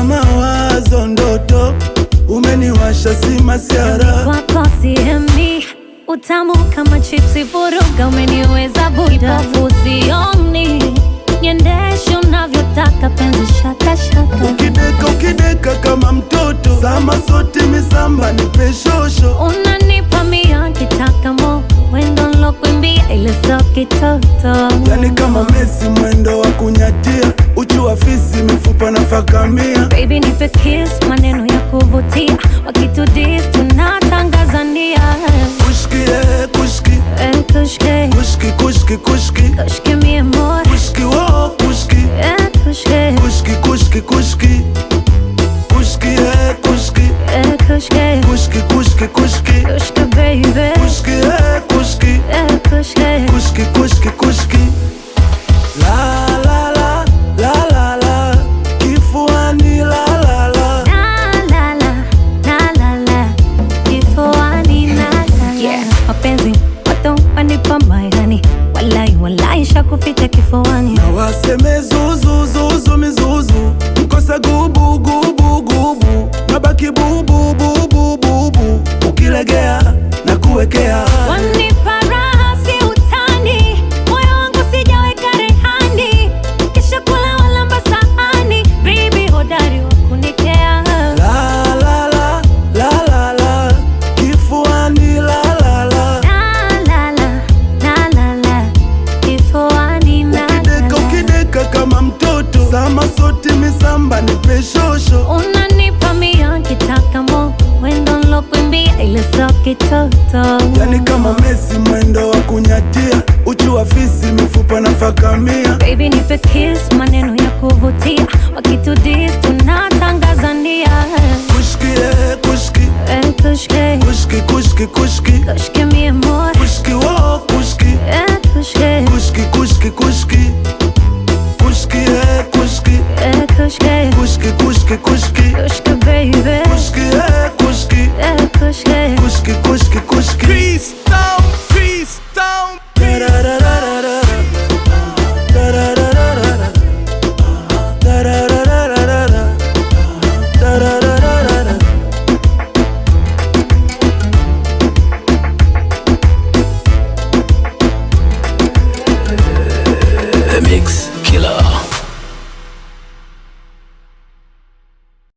kichwa mawazo ndoto, umeniwasha si masiara. Wako sihemi, utamu kama chipsi vuruga, umeniweza buda. Kipofu sioni, niendeshe unavyotaka penzi shaka shaka. Ukideka kama mtoto, sama sote misamba nipe shosho. Unanipa mia kitaka mo, wendo nlokuimbia ile so kitoto. Yani kama Messi mwendo wa kunyatia, uchu wa fisi mifupa na fakamia. Baby nipe kiss, maneno ya kuvutia, wakitudis tunatangazania. Kushki kushki, Kushki, kushki kushki, kushki mi amor. kushki wo kushki, Kushki, kushki kushki kushki, kushki kushki, kushki, kushki kushki, kushki baby. kushki kushki, Kushki, kushki kushki kushki. La la la la la la, kifuani la la la. la la la la la, kifuani la la la. Mapenzi watu wanipa mairani, walai shakupita kifuani. Na waseme zuzu zuzu mizuzu, mkosa gubu gubu gubu, nabaki bubu bubu bubu, ukilegea na kuwekea. Wanipa raha si utani, moyo wangu sijaweka rehani, kisha kula walamba sahani, baby hodari wa kunikea. La la la la la la, kifuani la la la. La la la, kifuani la la. Ukideka kama mtoto, sama sote misamba nipe shosho. Unanipa mia kitaka mo, wendo nlokuimbia ile so kitoto. Yani kama Messi mwendo wa kunyatia, uchu wa fisi mifupa na fakamia. Baby nipe kiss, maneno ya kuvutia, wakitudis tunatangazania. Kushki kushki, Kushki, kushki kushki, kushki mi amor. kushki wo kushki, Kushki, kushki kushki, kushki kushki, kushki, kushki kushki kushki, kushki baby. kushki kushki, Kushki.